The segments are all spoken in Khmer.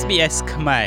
SBS ខ្មែរ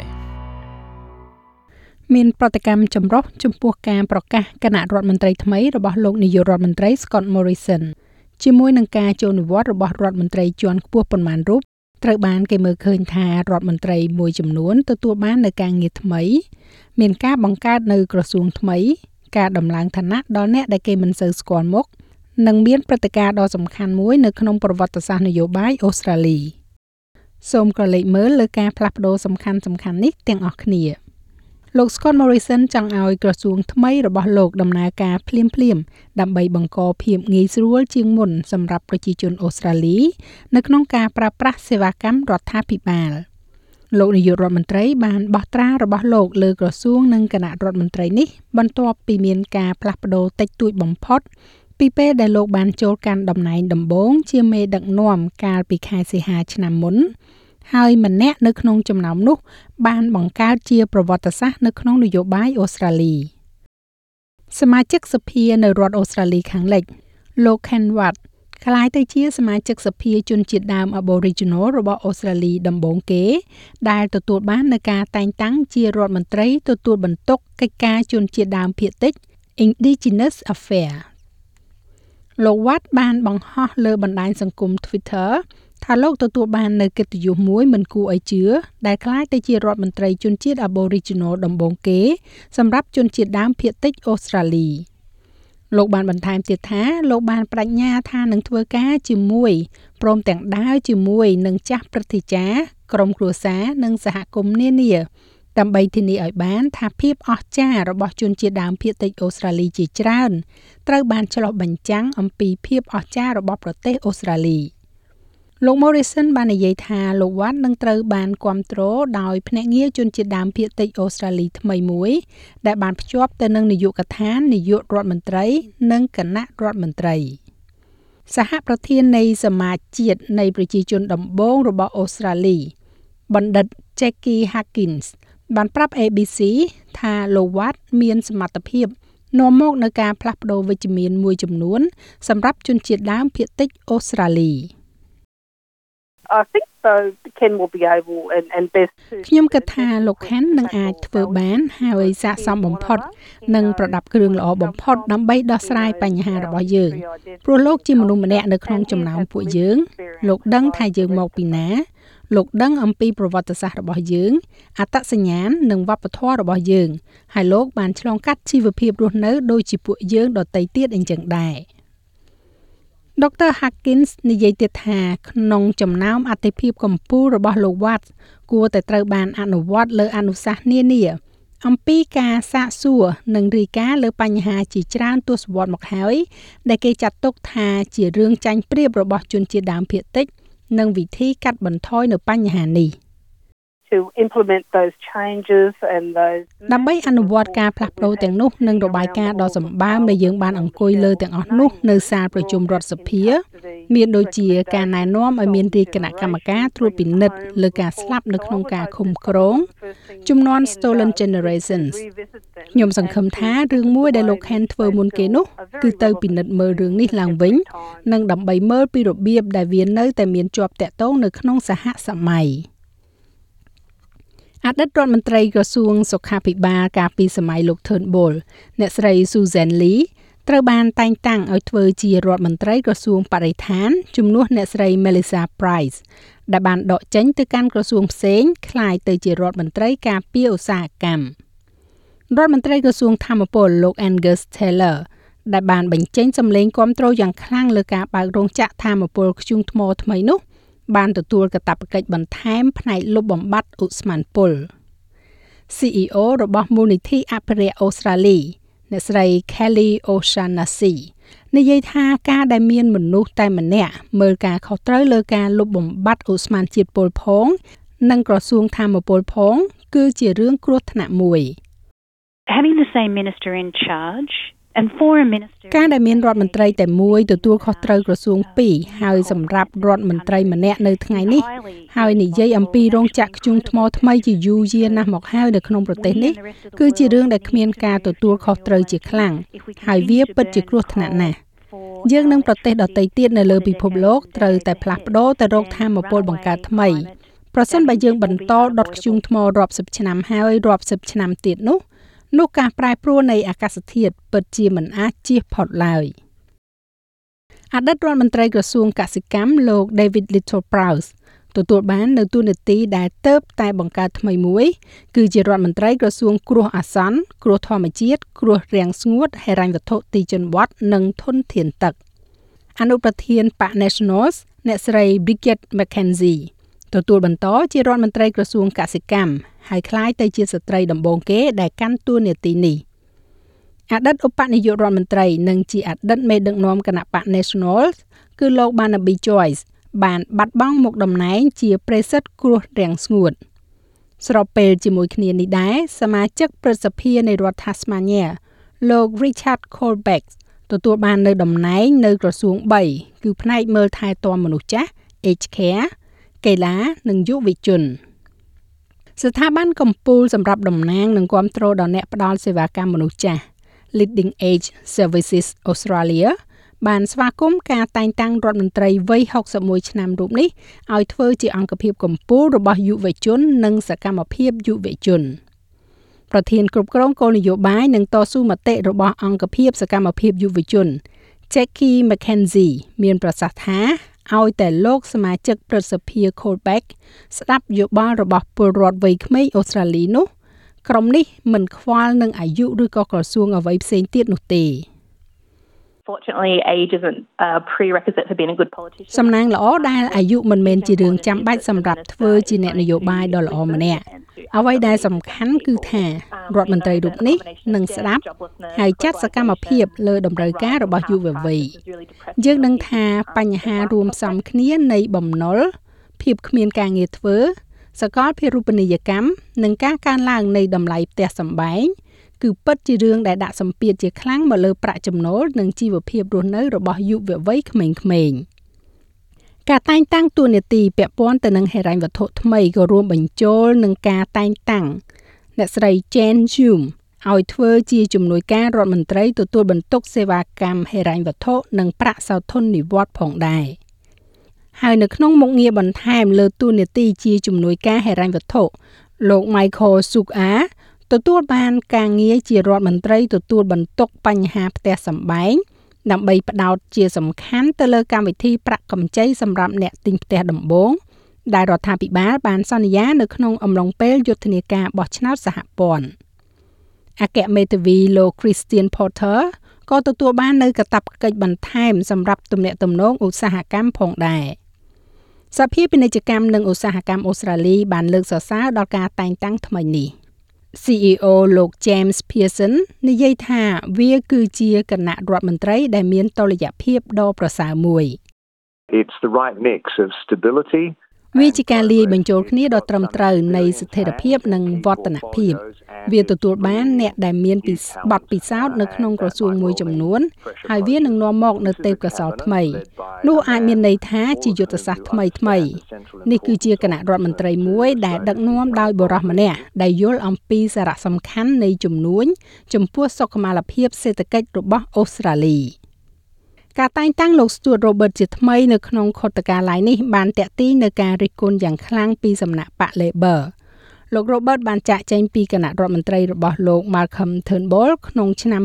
មានប្រតិកម្មចម្រុះចំពោះការប្រកាសគណៈរដ្ឋមន្ត្រីថ្មីរបស់លោកនាយករដ្ឋមន្ត្រី Scott Morrison ជាមួយនឹងការចូលនិវត្តន៍របស់រដ្ឋមន្ត្រីជាន់ខ្ពស់ប៉ុន្មានរូបត្រូវបានគេមើលឃើញថារដ្ឋមន្ត្រីមួយចំនួនទទួលបាននូវការងារថ្មីមានការបង្កើតនៅក្រសួងថ្មីការដំឡើងឋានៈដល់អ្នកដែលគេមិនសូវស្គាល់មុខនិងមានព្រឹត្តិការណ៍ដ៏សំខាន់មួយនៅក្នុងប្រវត្តិសាស្ត្រនយោបាយអូស្ត្រាលីសូមក្រឡេកមើលលើការផ្លាស់ប្ដូរសំខាន់ៗនេះទាំងអស់គ្នាលោក Scott Morrison ចង់ឲ្យក្រសួងថ្មីរបស់លោកដំណើរការភ្លាមៗដើម្បីបង្កភាពងាយស្រួលជាងមុនសម្រាប់ប្រជាជនអូស្ត្រាលីនៅក្នុងការប្រើប្រាស់សេវាកម្មរដ្ឋាភិបាលលោកនាយករដ្ឋមន្ត្រីបានបោះត្រារបស់លោកលើក្រសួងនិងគណៈរដ្ឋមន្ត្រីនេះបន្ទាប់ពីមានការផ្លាស់ប្ដូរតិចតួចបំផុតពីពេលដែលលោកបានចូលកាន់តំណែងដំបូងជាមេដឹកនាំកាលពីខែសីហាឆ្នាំមុនហើយម្នាក់នៅក្នុងចំណោមនោះបានបង្កើតជាប្រវត្តិសាស្ត្រនៅក្នុងនយោបាយអូស្ត្រាលីសមាជិកសភានៅរដ្ឋអូស្ត្រាលីខាងលិចលោក Ken Wyatt ក្លាយទៅជាសមាជិកសភាជនជាតិដើម Aboriginal របស់អូស្ត្រាលីដំបូងគេដែលទទួលបាននូវការតែងតាំងជារដ្ឋមន្ត្រីទទួលបន្ទុកកិច្ចការជនជាតិដើមភាគតិច Indigenous Affairs លោក Wyatt បានបង្ហោះលើបណ្ដាញសង្គម Twitter ថាលោកទទួលបាននូវកិត្តិយសមួយមិនគួរឲ្យជឿដែលក្លាយទៅជារដ្ឋមន្ត្រីជនជាតិ Aboriginal ដំបូងគេសម្រាប់ជនជាតិដើមភាគតិចអូស្ត្រាលីលោកបានបន្ថែមទៀតថាលោកបានបដិញ្ញាថានឹងធ្វើការជាមួយព្រមទាំងដើរជាមួយនឹងចាស់ព្រឹទ្ធាចារ្យក្រុមគ្រួសារនិងសហគមន៍នានាដើម្បីធានាឲ្យបានថាភាពអស្ចារ្យរបស់ជនជាតិដើមភាគតិចអូស្ត្រាលីជាច្រើនត្រូវបានឆ្លុះបញ្ចាំងអំពីភាពអស្ចារ្យរបស់ប្រទេសអូស្ត្រាលីលោក Morrison បាននិយាយថាលោក Watt នឹងត្រូវបានគាំទ្រដោយភ្នាក់ងារជនជាតិដើមភាគតិចអូស្ត្រាលីថ្មីមួយដែលបានភ្ជាប់ទៅនឹងនាយកដ្ឋាននាយករដ្ឋមន្ត្រីនិងគណៈរដ្ឋមន្ត្រីសហប្រធាននៃសមាជជាតិនៃប្រជាជនដំបូងរបស់អូស្ត្រាលីបណ្ឌិត Jackie Hawkins បានប្រាប់ ABC ថាលោក Watt មានសមត្ថភាពនាំមកនូវការផ្លាស់ប្ដូរវិជ្ជមានមួយចំនួនសម្រាប់ជនជាតិដើមភាគតិចអូស្ត្រាលី I think so Ken will be able and best ខ្ញុំគិតថាលោក Ken នឹងអាចធ្វើបានហើយស័ក្តិសមបំផុតនិងប្រដាប់គ្រឿងល្អបំផុតដើម្បីដោះស្រាយបញ្ហារបស់យើងព្រោះលោកជាមនុស្សម្នាក់នៅក្នុងចំណោមពួកយើងលោកដឹងថាយើងមកពីណាលោកដឹងអំពីប្រវត្តិសាស្ត្ររបស់យើងអត្តសញ្ញាណនិងវប្បធម៌របស់យើងហើយលោកបានឆ្លងកាត់ជីវភាពរស់នៅដូចជាពួកយើងដទៃទៀតអញ្ចឹងដែរDr. Hawkins និយាយទៀតថាក្នុងចំណោមអត្ថិភាពកម្ពុជារបស់លោក Watt គួរតែត្រូវបានអនុវត្តលើអនុសាសន៍នានាអំពីការសាកសួរនិងរាយការណ៍លើបញ្ហាជាច្រើនទសវត្សរ៍មកហើយដែលគេចាត់ទុកថាជារឿងចាញ់ប្រៀបរបស់ជនជាតិដើមភាគតិចនិងវិធីកាត់បន្ថយនៅបញ្ហានេះ to implement those changes and those ដើម្បីអនុវត្តការផ្លាស់ប្ដូរទាំងនោះនិងរបាយការណ៍ដ៏សម្បើមដែលយើងបានអង្គុយលើទាំងអស់នោះនៅសាលប្រជុំរដ្ឋសភាមានដូចជាការណែនាំឲ្យមានរាជគណៈកម្មការត្រួតពិនិត្យលើការស្លាប់នៅក្នុងការឃុំគ្រងជំនាន់ Stolen Generations ខ្ញុំសង្ឃឹមថារឿងមួយដែលលោក Ken ធ្វើមុនគេនោះគឺទៅពិនិត្យមើលរឿងនេះឡើងវិញនិងដើម្បីមើលពីរបៀបដែលវានៅតែមានជាប់តាក់ទងនៅក្នុងសហសម័យអតីតរដ្ឋមន្ត្រីក្រសួងសុខាភិបាលកាលពីសម័យលោក Turnbull អ្នកស្រី Susan Lee ត្រូវបានតែងតាំងឲ្យធ្វើជារដ្ឋមន្ត្រីក្រសួងបរិស្ថានជំនួសអ្នកស្រី Melissa Price ដែលបានដកចេញទៅកាន់ក្រសួងផ្សេងក្លាយទៅជារដ្ឋមន្ត្រីការពារឧស្សាហកម្មរដ្ឋមន្ត្រីក្រសួងថាមពលលោក Angus Taylor ដែលបានបញ្ចេញសម្លេងគាំទ្រយ៉ាងខ្លាំងលើការបើករោងចក្រថាមពលធ្យូងថ្មថ្មីនោះបានទទួលកាតព្វកិច្ចបន្ថែមផ្នែកលុបបំបាត់ឧស្ម័នពុល CEO របស់មូលនិធិអភិរក្សអូស្ត្រាលីអ្នកស្រី Kelly O'Shannessy និយាយថាការដែលមានមនុស្សតែម្នាក់មើលការខុសត្រូវលើការលុបបំបាត់ឧស្ម័នជាតិពុលផងនិងក្រសួងថាមពលផងគឺជារឿងគ្រោះថ្នាក់មួយ Having the same minister in charge and foreign minister ការដែលមានរដ្ឋមន្ត្រីតែមួយទទួលខុសត្រូវក្រសួង2ហើយសម្រាប់រដ្ឋមន្ត្រីម្នាក់នៅថ្ងៃនេះហើយនិយាយអំពីរោងចក្រធ្យូងថ្មថ្មីជាយូរយារណាស់មកហើយនៅក្នុងប្រទេសនេះគឺជារឿងដែលគ្មានការទទួលខុសត្រូវជាខ្លាំងហើយវាពិតជាគ្រោះថ្នាក់ណាស់យើងនឹងប្រទេសដទៃទៀតនៅលើពិភពលោកត្រូវតែផ្លាស់ប្ដូរទៅរកថាមពលបង្កើតថ្មីប្រសិនបើយើងបន្តដុតធ្យូងថ្មរាប់សិបឆ្នាំហើយរាប់សិបឆ្នាំទៀតនោះការប្រែប្រួលនៃអាកាសធាតុពិតជាមិនអាចជៀសផុតឡើយអតីតរដ្ឋមន្ត្រីក្រសួងកសិកម្មលោក David Littleproud ទទួលបាននៅតួនាទីដែលទើបតែបង្កើតថ្មីមួយគឺជារដ្ឋមន្ត្រីក្រសួងគ្រោះអាសន្នគ្រោះធម្មជាតិគ្រោះរាំងស្ងួតហិរញ្ញវត្ថុទីជនបទនិងធនធានទឹកអនុប្រធានបក Nationals អ្នកស្រី Bridget McKenzie ទទួលបន្តជារដ្ឋមន្ត្រីក្រសួងកសិកម្មហើយក្លាយទៅជាស្ត្រីដំបូងគេដែលកាន់តួនាទីនេះអតីតឧបនាយករដ្ឋមន្ត្រីនិងជាអតីតមេដឹកនាំគណៈបក Nationals គឺលោក Barnaby Joyce បានបាត់បង់មុខតំណែងជាប្រេសិតគ្រោះរាំងស្ងួតស្របពេលជាមួយគ្នានេះដែរសមាជិកព្រឹទ្ធសភានៃរដ្ឋ Tasmania លោក Richard Colbeck ទទួលបាននៅតំណែងនៅក្រសួង3គឺផ្នែកមើលថែទាំមនុស្សចាស់ Aged Care កីឡានិងយុវជនស្ថាប័នកម្ពុជាសម្រាប់តំណាងនិងគាំទ្រដល់អ្នកផ្ដល់សេវាកម្មមនុស្សចាស់ Leading Age Services Australia បានស្វាគមន៍ការតែងតាំងរដ្ឋមន្ត្រីវ័យ61ឆ្នាំរូបនេះឲ្យធ្វើជាអង្គភាពកម្ពុជារបស់យុវជននិងសកម្មភាពយុវជនប្រធានគ្រប់គ្រងគោលនយោបាយនិងតស៊ូមតិរបស់អង្គភាពសកម្មភាពយុវជន Jackie McKenzie មានប្រសាសន៍ថាឲ្យតែលោកសមាជិកព្រឹទ្ធសភា Colbeck ស្ដាប់យោបល់របស់ពលរដ្ឋវ័យក្មេងអូស្ត្រាលីនោះក្រុមនេះមិនខ្វល់នឹងអាយុឬក៏ក្រសួងអ្វីផ្សេងទៀតនោះទេ Fortunately, age isn't a prerequisite for being a good politician. សំណាងល្អដែលអាយុមិនមែនជារឿងចាំបាច់សម្រាប់ធ្វើជាអ្នកនយោបាយដ៏ល្អម្នាក់អ្វីដែលសំខាន់គឺថារដ្ឋមន្ត្រីរូបនេះនឹងស្ដាប់ហើយចាត់សកម្មភាពលើតម្រូវការរបស់យុវវ័យយើងដឹងថាបញ្ហារួមផ្សំគ្នានៃបំណុលភាពគ្មានការងារធ្វើសកលភាវូបនីយកម្មនិងការកើនឡើងនៃតម្លៃផ្ទះសម្បែងគឺពិតជារឿងដែលដាក់សម្ពាធជាខ្លាំងមកលើប្រាក់ចំណូលនិងជីវភាពរស់នៅរបស់យុវវ័យក្មេងៗការតែងតាំងតួនាទីពាក់ព័ន្ធទៅនឹងហិរញ្ញវត្ថុថ្មីក៏រួមបញ្ចូលនឹងការតែងតាំងអ្នកស្រី Jane Hume ឲ្យធ្វើជាជំនួយការរដ្ឋមន្ត្រីទទួលបន្ទុកសេវាកម្មហិរញ្ញវត្ថុនិងប្រាក់សោធននិវត្តន៍ផងដែរហើយនៅក្នុងមុខងារបន្ថែមលើតួនាទីជាជំនួយការហិរញ្ញវត្ថុលោក Michael Sukaទទួលបានការងារជារដ្ឋមន្ត្រីទទួលបន្ទុកបញ្ហាផ្ទះសម្បែងដើម្បីផ្ដោតជាសំខាន់ទៅលើកម្មវិធីប្រាក់កម្ចីសម្រាប់អ្នកទិញផ្ទះដំបូងដែលរដ្ឋាភិបាលបានសន្យានៅក្នុងអំឡុងពេលយុទ្ធនាការបោះឆ្នោតសហព័ន្ធអគ្គមេធាវីលោក Christian Porter ក៏ទទួលបាននៅកាតព្វកិច្ចបន្ថែមសម្រាប់ទំនាក់ទំនងឧស្សាហកម្មផងដែរសភាពាណិជ្ជកម្មនិងឧស្សាហកម្មអូស្ត្រាលីបានលើកសរសើរដល់ការតែងតាំងថ្មីនេះCEO លោក James Pearson និយាយថាវាគឺជាគណៈរដ្ឋមន្ត្រីដែលមានតុល្យភាពដ៏ប្រសើរមួយ It's the right mix of stability វាជាការលាយបញ្ចូលគ្នាដ៏ត្រឹមត្រូវនៃស្ថិរភាពនិងវឌ្ឍនភាពវាទទួលបានអ្នកដែលមានបទពិសោធន៍នៅក្នុងក្រសួងមួយចំនួនហើយវានឹងនាំមកនៅទេពកោសល្យថ្មីនោះអាចមានន័យថាជាយុទ្ធសាស្ត្រថ្មីនេះគឺជាគណៈរដ្ឋមន្ត្រីមួយដែលដឹកនាំដោយបុរសម្នាក់ដែលយល់អំពីសារៈសំខាន់នៃជំនួញចំពោះសុខុមាលភាពសេដ្ឋកិច្ចរបស់អូស្ត្រាលីការតែងតាំងលោក Stuart Robert ជាថ្មីនៅក្នុងខុទ្ទកាល័យនេះបានទាក់ទាញនៅការរិះគន់យ៉ាងខ្លាំងពីសំណាក់បក Labor លោក Robert បានចាកចេញពីគណៈរដ្ឋមន្ត្រីរបស់លោក Malcolm Turnbull ក្នុងឆ្នាំ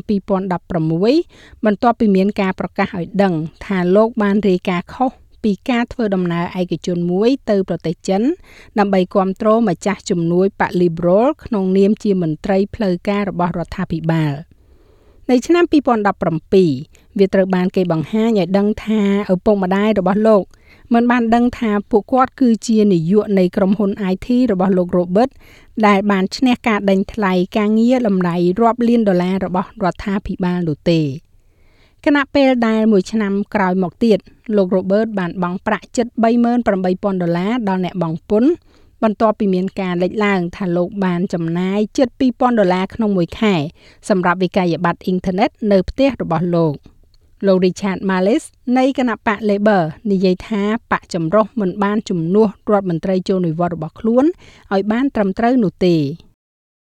2016បន្ទាប់ពីមានការប្រកាសឲ្យដឹងថាលោកបានរាយការណ៍ខុសពីការធ្វើដំណើរឯកជនមួយទៅប្រទេសចិនដើម្បីគាំទ្រម្ចាស់ជំនួយបក Liberal ក្នុងនាមជាមន្ត្រីផ្លូវការរបស់រដ្ឋាភិបាលនៅឆ្នាំ2017វាត្រូវបានគេបង្ហាញឲ្យដឹងថាឪពុកម្ដាយរបស់លោកមិនបានដឹងថាពួកគាត់គឺជានាយកនៃក្រុមហ៊ុន IT របស់លោក Robert ដែលបានឈ្នះការដេញថ្លៃការងារតម្លៃរាប់លានដុល្លាររបស់រដ្ឋាភិបាលនោះទេគណៈពេលដែលមួយឆ្នាំក្រោយមកទៀតលោក Robert បានបង់ប្រាក់ជិត $38,000 ដល់អ្នកបង់ពន្ធបន្ទាប់ពីមានការលេចឡើងថាលោកបានចំណាយជិត$2,000ក្នុងមួយខែសម្រាប់វិក្កយបត្រអ៊ីនធឺណិតនៅផ្ទះរបស់លោកRichard Marles នៃគណៈបក Labor និយាយថាបកចម្រុះមិនបានជំនួសរដ្ឋមន្ត្រីចូលនិវត្តន៍របស់ខ្លួនឲ្យបានត្រឹមត្រូវនោះទេ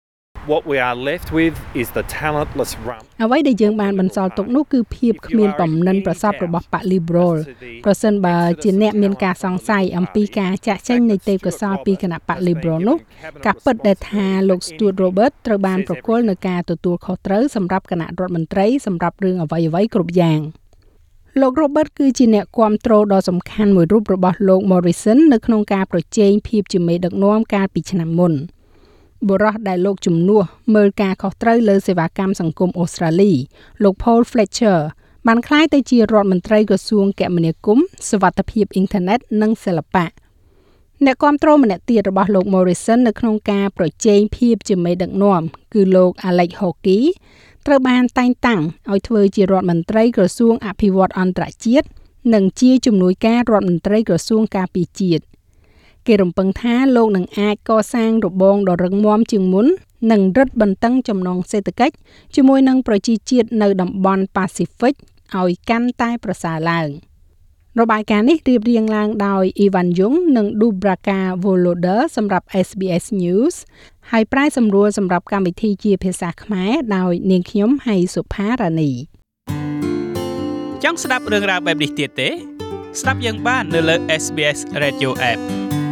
What we are left with is the talentless rump. អ្វីដែលយើងបានបន្សល់ទុកនោះគឺភាពគ្មានបំណិនប្រសពរបស់បក Liberal ប្រសិនបើជាអ្នកមានការសង្ស័យអំពីការចាក់ចេញនៃទេពកោសល្យពីគណៈបក Liberal នោះការពិតដែលថាលោក Stuart Roberts ត្រូវបានប្រគល់នៅការទទួលខុសត្រូវសម្រាប់គណៈរដ្ឋមន្ត្រីសម្រាប់រឿងអ្វីៗគ្រប់យ៉ាងលោក Robert គឺជាអ្នកគាំទ្រដ៏សំខាន់មួយរូបរបស់លោក Morrison នៅក្នុងការប្រជែងភាពជាមេដឹកនាំកាលពីឆ្នាំមុនបុរសដែលលោកជំនួសមើលការខុសត្រូវលើសេវាកម្មសង្គមអូស្ត្រាលីលោក Paul Fletcher បានក្លាយទៅជារដ្ឋមន្ត្រីក្រសួងគមនាគមន៍សុវត្ថិភាពអ៊ីនធឺណិតនិងសិល្បៈអ្នកគាំទ្រម្នាក់ទៀតរបស់លោក Morrison នៅក្នុងការប្រជែងភាពជាមេដឹកនាំគឺលោក Alex Hawkey ត្រូវបានតែងតាំងឲ្យធ្វើជារដ្ឋមន្ត្រីក្រសួងអភិវឌ្ឍអន្តរជាតិនិងជាជំនួយការរដ្ឋមន្ត្រីក្រសួងការពារជាតិគេរំពឹងថាលោកនឹងអាចកសាងរបងដ៏រឹងមាំជាងមុននិងរឹតបន្តឹងចំណងសេដ្ឋកិច្ចជាមួយនឹងប្រជាជាតិនៅតំបន់ប៉ាស៊ីហ្វិកឲ្យកាន់តែប្រសើរឡើងរបាយការណ៍នេះរៀបរៀងឡើងដោយ Ivan Jung និង Dubraka Voloder សម្រាប់ SBS News ហើយប្រាយសម្រួលសម្រាប់កម្មវិធីជាភាសាខ្មែរដោយនាងខ្ញុំហៃសុផារ៉ានីចង់ស្ដាប់រឿងរ៉ាវបែបនេះទៀតទេស្ដាប់យើងបាននៅលើ SBS Radio App